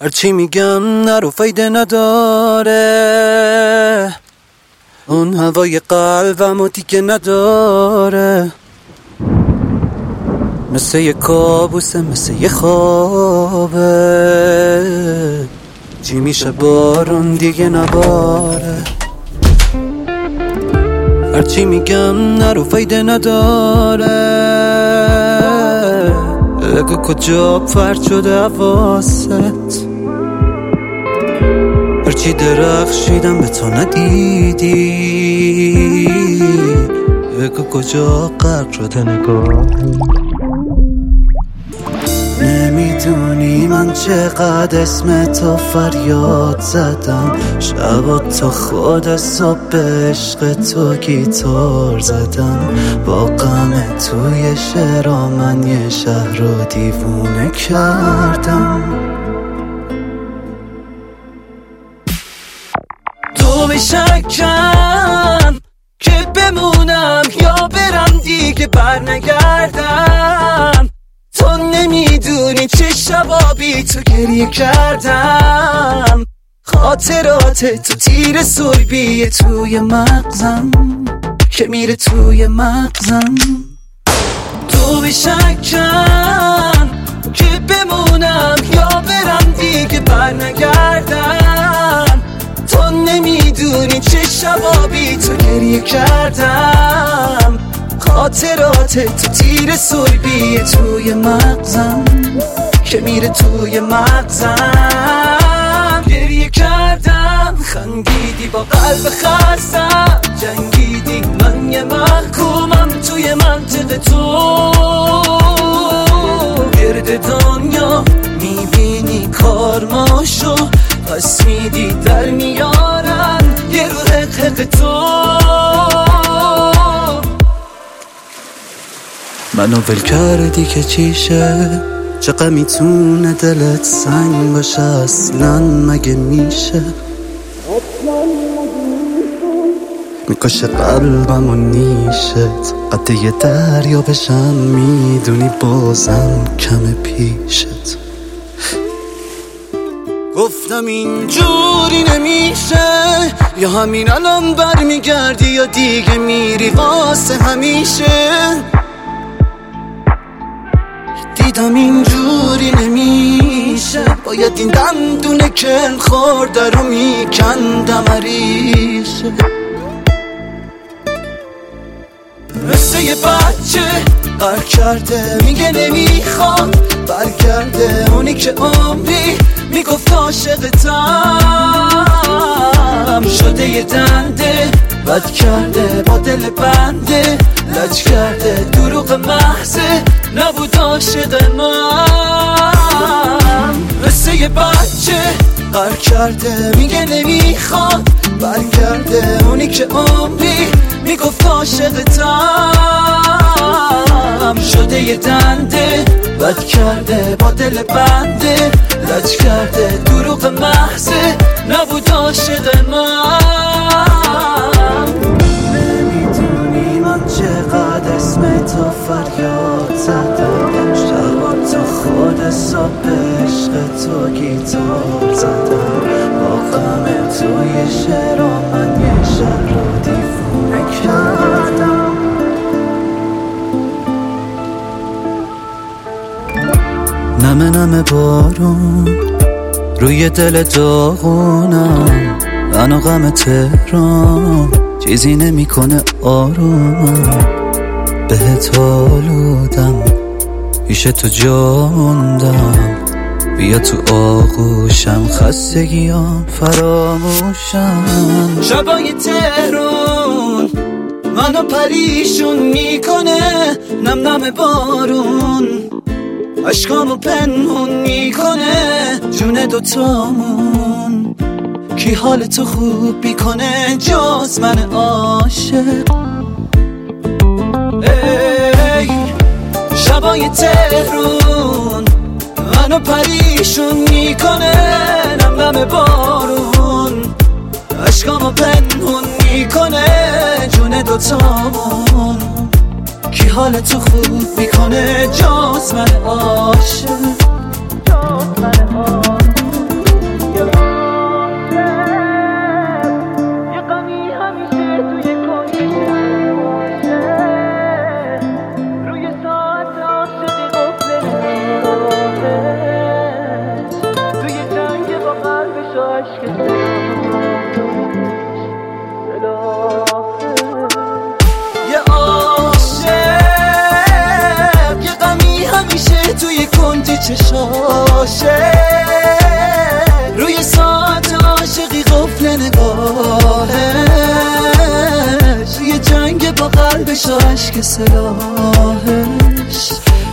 هرچی میگم نرو فایده نداره، اون هوای قلبمو دیگه نداره. مثل یه کابوسه، مثل یه خوابه، چی میشه بارون دیگه نباره. هرچی میگم نرو فایده نداره، بگو کجا پرت شده حواست. هرچی درخشیدم به تو ندیدی، بگو کجا غرق شده نگاهی. نمیدونی من چقدر اسم تو فریاد زدم، شبا تا خود صبح به عشق تو گیتار زدم. با غم توی شعرها من یه شهر رو دیوونه کردم. تو به شکم که بمونم یا برم دیگه برنگردم. تو نمیدونی چه شبا بی تو گریه کردم. خاطرات تو تیر سربیه توی مغزم که میره توی مغزم. تو به شکم که بمونم یا برم دیگه برنگردم. تو نمیدونی چه شبا بی تو گریه کردم. خاطرات تو تیر سربیه توی مغزم که میره توی مغزم. گریه کردم، خندیدی با قلب خستم، جنگیدی من یه محکومم توی منطقه تو. گرد دنیا میبینی کارماشو، پس میدی در میارن یه رو حق تو. منو ول کردی که چیشه، چقدر میتونه دلت سنگ باشه اصلا مگه میشه. میکشه قلبم و نیشت، قد یه دریا بشم میدونی بازم کم پیشت. گفتم اینجوری نمیشه، یا همین الان برمیگردی یا دیگه میری واسه همیشه. دیدم اینجوری نمیشه، باید این دندونه کل خورده رو میکندم ریشه. مثل یه بچه قر کرده میگه نمیخواد برگرده، اونی که عمری میگفت عاشقتم. شده یه دنده بد کرده با دل بنده، لج کرده دروغ محضه نبود عاشق من. مثل یه بچه قر کرده میگه نمیخواد برگرده، اونی که عمری میگفت عاشقتم. شده یه دنده بد کرده با دل بنده، لج کرده دروغ محضه نبود عاشق من. نمیدونی من چقدر اسم تو فریاد زدم، شبا تا خود صبح به عشق تو گیتار زدم. با غم توی شعرها من یه شهر رو دیوونه کردم. نمه نمه بارون روی دل داغونم، من و غم تهران چیزی نمیکنه آروم. بهت آلودم پیش تو جاندم، بیا تو آغوشم خستگیام فراموشم. شبای تهران منو پریشون میکنه، نم نم بارون عشقامو پنهون میکنه. جون دوتامون کی حال تو خوب میکنه جز من عاشق. ای شبای تهرون منو پریشون میکنه، نم نم بارون عشقامو پنهون میکنه. جون دوتامون کی حال تو خوب میکنه جز من عاشق. سلاحش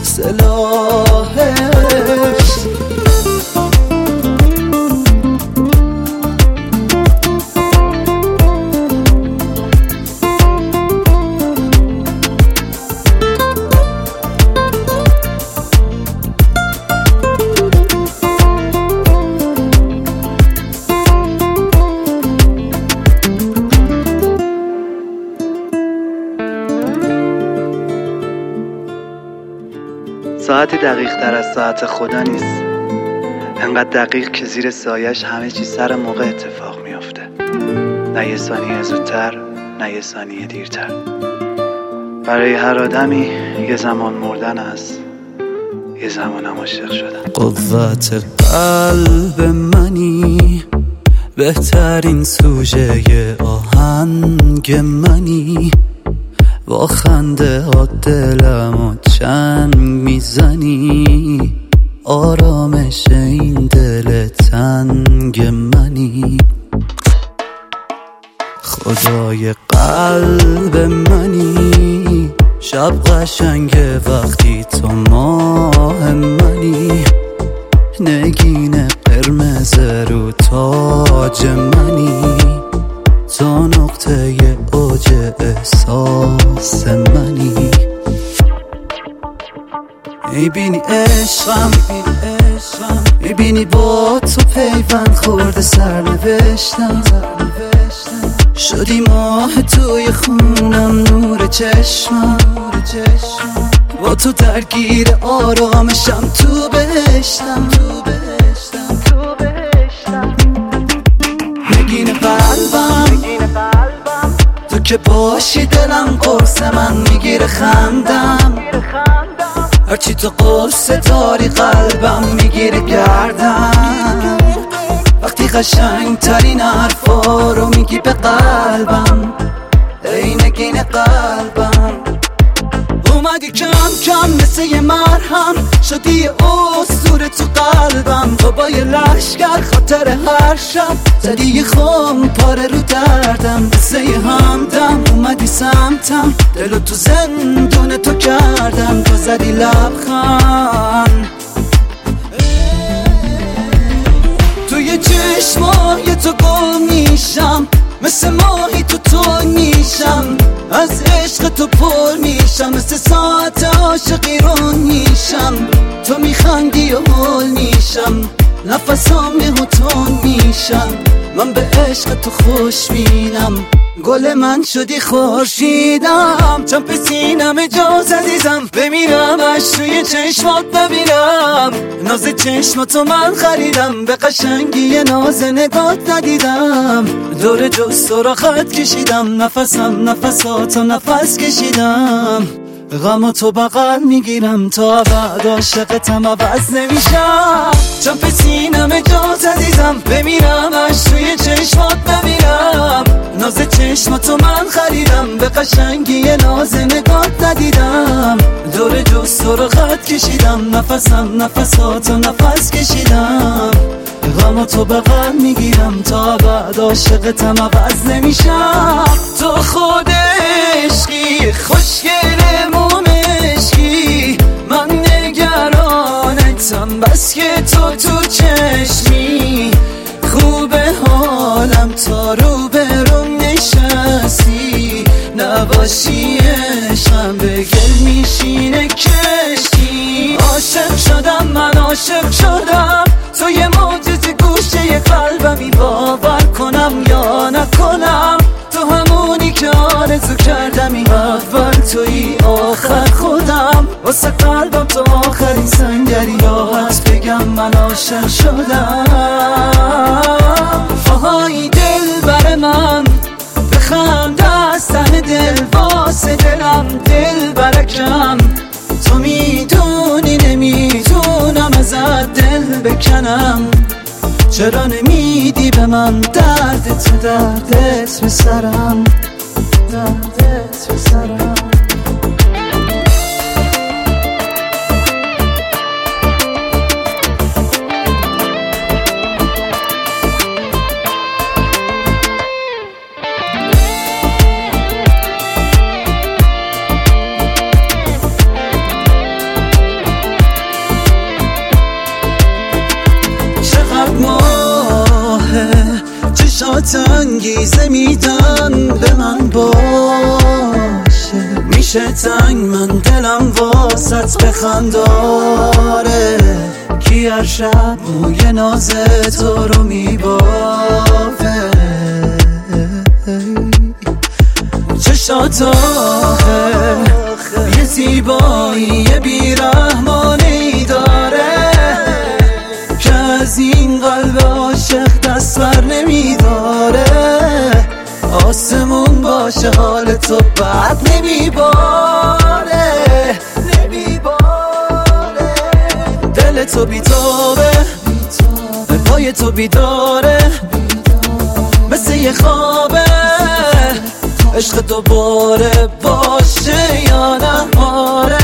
ساعتی دقیق تر از ساعت خدا نیست، انقدر دقیق که زیر سایش همه چی سر موقع اتفاق میافته، نه یه ثانیه زودتر نه یه ثانیه دیرتر. برای هر آدمی یه زمان مردن است، یه زمانم عاشق شدن. قوت قلب منی، بهترین سوژه آهنگ منی، با خنده ها دلمو چنگ میزنی، آرامش این دل تنگ منی. خدای قلب منی، شب قشنگه وقتی تو ماه منی، نگین قرمز رو تاج منی، تو نقطه اوج احساس منی. میبینی عشقم، میبینی با تو پیوند خورده سرنوشتم، شدی ماه توی خونم، نور چشمم، با تو درگیر آرامشم، تو بهشتم. نگین قلبم، تو که باشی دلم قرص من میگیره خندم، هرچی تو قرص داری قلبم میگیره گردم، وقتی قشنگ ترین حرفا رو میگی به قلبم، ای نگین قلبم. اومدی کم کم مثل یه مرهم، شدی یه اسطوره تو قلبم، تو با یه لشگر خاطر هر شب زدی یه خم پاره رو دردم، مثل یه همدم اومدی سمتم، دلو تو زندون تو کردم، تو زدی لبخند توی چشمای تو گم میشم، مثل ماهی تو میشم، از عشق تو پر میشم، مثل ساعت عاشقی رون میشم، تو میخندی و حل میشم، نفسام یهوتون میشم، من به عشق تو خوش بینم، گل من شدی خورشیدم، چم به سینم اجاز عزیزم، بمیرم اش توی چشمات ببینم، ناز چشماتو من خریدم، به قشنگی ناز نگات ندیدم، دور جز تو را خط کشیدم، نفساتو نفس کشیدم، غم تو بغل میگیرم، تا بعد عاشقتم عوض نمیشم، چم به سینم اجاز عزیزم، بمیرم اش توی چشمات ببینم، ناز چشماتو من خریدم، به قشنگی ناز نگات ندیدم، دور جز تو رو خط کشیدم، نفساتو نفس کشیدم، غم تو بغل میگیرم، تا بعد عاشقتم عوض نمیشم، تو خود عشقی خوشگل مومشکی، من نگرانتم بس که تو چشمی، خوبه حالم تا رو برم نشستی، نباشی عشقم به گل میشینه کشتی، عاشق شدم من عاشق شدم، تو یه معجزه گوشه قلبمی، باور کنم یا نکنم، تو همونی که آرزو کردمی، اول توی آخر خودم، واسه قلبم تو آخرین سنگری، راحت بگم من عاشق شدم. آهای دل بر من بخند از ته دل، واسه دلم دل برکم، تو میدونی نمیتونم ازت دل بکنم، چرا نمیدی به من درد تو دردت به سرم، دردت به سرم. چشمات انگیزه میدن به من باشه، میشه تنگ من دلم واسط بخنداره، کی هر شب موی ناز تو رو میبافه، چشات آخه یه زیبایی بیرحمانی داره که از این قلب عاشق دست بر نمیداره، آسمون باشه حال تو بد نمیباره، دل تو بیتابه پای تو بیداره، مثل یه خوابه عشق دوباره باشه یا نه؟ آره